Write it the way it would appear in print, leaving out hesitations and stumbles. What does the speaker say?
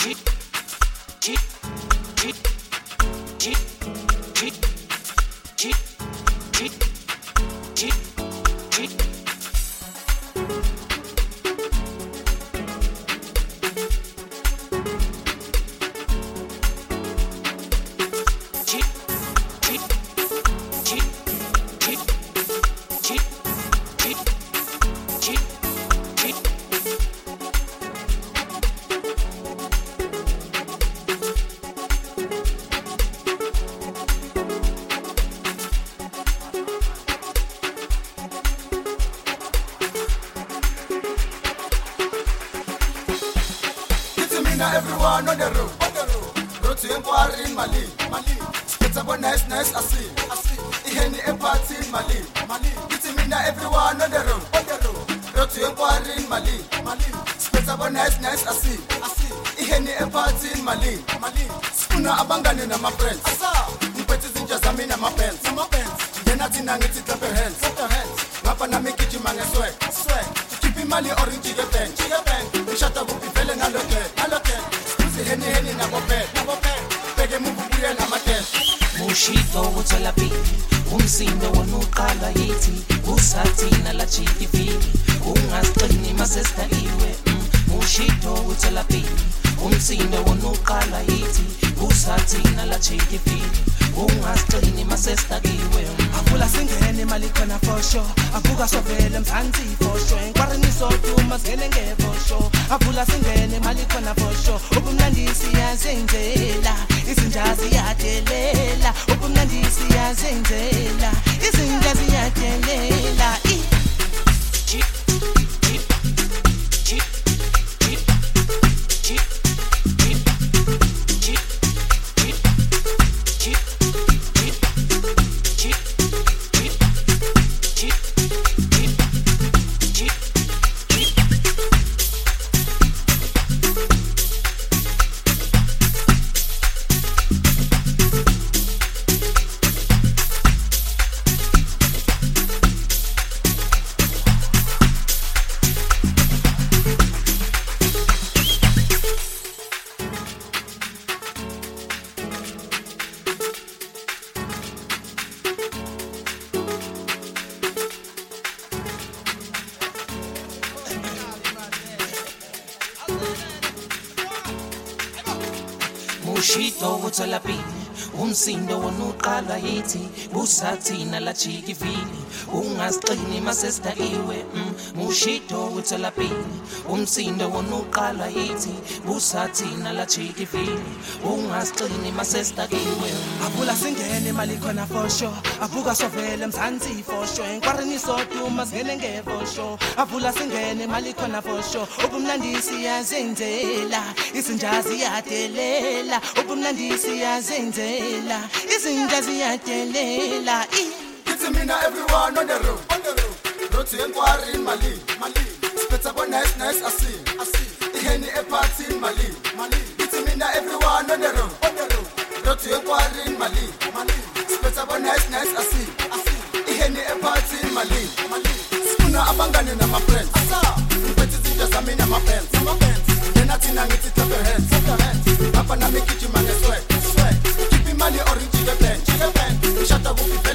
Everyone on the road, road to inquiry in Mali. It's about nice, I see. Iheni a party in Mali. It's me everyone on the road to inquiry in Mali. It's about nice, I see. Iheni a party in Mali. Skuna abangani na my friends. Mpeti zinja zamina my pants. Yena tina ngiti clap your hands. Ngapa na mikiji mange swag. Kipi Mali orange get bang. Shut up, be feeling a look. Henny na bope pege mububuye na maten mushito utolapi umsindo wonuqala yithi usathina la chikifiki ungasiqini masesta iwe mushito utolapi umsindo wonuqala yithi usathina la chikifiki ungasiqini masesta iwe avula singene mali khona for sure avuka sovele mzansi for sure inqwariniso duma singene ngevo sure avula singene mali khona for sure ubumnandisi yazenzela izinjazi yadelela ubumnandisi yazenzela izinjazi yadelela mushito utolapi umsindo wonuqala yithi usathina la chikifiki ungasiqini masesta iwe mushito utolapi umsindo wonuqala yithi usathina la chikifiki ungasiqini masesta iwe avula singene mali khona for sure avuka sovele mzansi for sure inqwariniso duma singene ngevo sure avula singene mali khona for sure ubumnandisi yazenzela izinjazi yadelela ubumnandisi yazenzela izinjazi yadelela It's me now everyone on the road to inquiry in Mali. It's about nice, I see. Iheni a party in Mali. It's me now everyone on the road to inquiry in Mali. It's about nice, I see. Iheni a party in Mali. Skuna abangani na my friends. Mpeti zinja zamina my pants. Yena tina ngiti clap your hands. Ngapa na mikiji mange swag. Kipi Mali orange get bang. Shut up,